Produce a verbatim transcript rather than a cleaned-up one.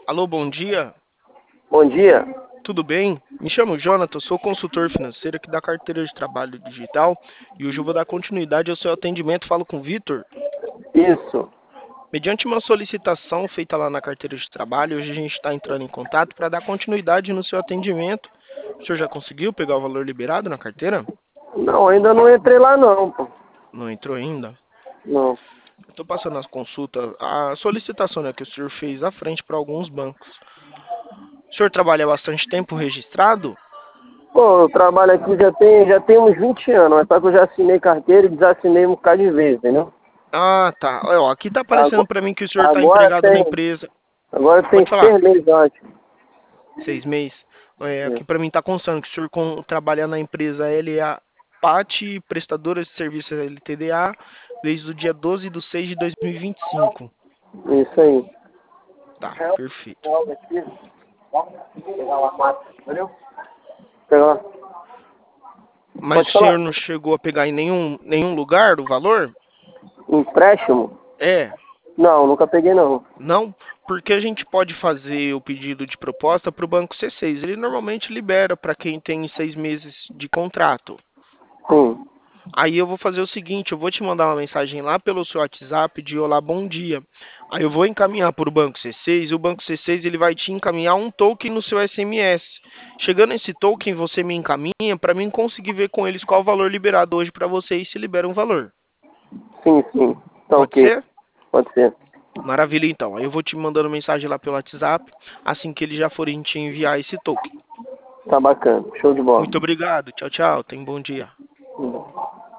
Alô, bom dia. Bom dia. Tudo bem? Me chamo Jonathan, sou consultor financeiro aqui da carteira de trabalho digital e hoje eu vou dar continuidade ao seu atendimento. Falo com o Vitor. Isso. Mediante uma solicitação feita lá na carteira de trabalho, hoje a gente está entrando em contato para dar continuidade no seu atendimento. O senhor já conseguiu pegar o valor liberado na carteira? Não, ainda não entrei lá não, pô. Não entrou ainda? Não. Estou passando as consultas, a solicitação, né, que o senhor fez à frente para alguns bancos. O senhor trabalha há bastante tempo registrado? Pô, eu trabalho aqui já tem, já tem uns vinte anos, mas só que eu já assinei carteira e desassinei um bocado de vezes, entendeu? Ah, tá. Ó, aqui tá aparecendo Agora, para mim que o senhor está agora empregado na tem, empresa. agora tem Pode falar. seis meses antes. Seis meses. É, É. aqui para mim tá constando que o senhor com, trabalha na empresa L A P A T, prestadora de serviços L T D A, desde o dia doze de seis de dois mil e vinte e cinco. Isso aí. Tá, perfeito. Pega lá. Mas Pode o senhor falar. não chegou a pegar em nenhum, nenhum lugar o valor? Empréstimo? É, Não, nunca peguei não. não, porque a gente pode fazer o pedido de proposta para o Banco C seis. Ele normalmente libera para quem tem seis meses de contrato. Sim. Aí eu vou fazer o seguinte, eu vou te mandar uma mensagem lá pelo seu WhatsApp de olá, bom dia. Aí eu vou encaminhar para o Banco C seis, e o Banco C seis ele vai te encaminhar um token no seu S M S. Chegando esse token, você me encaminha para mim conseguir ver com eles qual o valor liberado hoje para você e se libera um valor. Sim, sim. Tá Pode ok. ser? Pode ser. Maravilha, então. Aí eu vou te mandando mensagem lá pelo WhatsApp, assim que eles já forem te enviar esse token. Tá bacana. Show de bola. Muito obrigado. Tchau, tchau. Tenha um bom dia.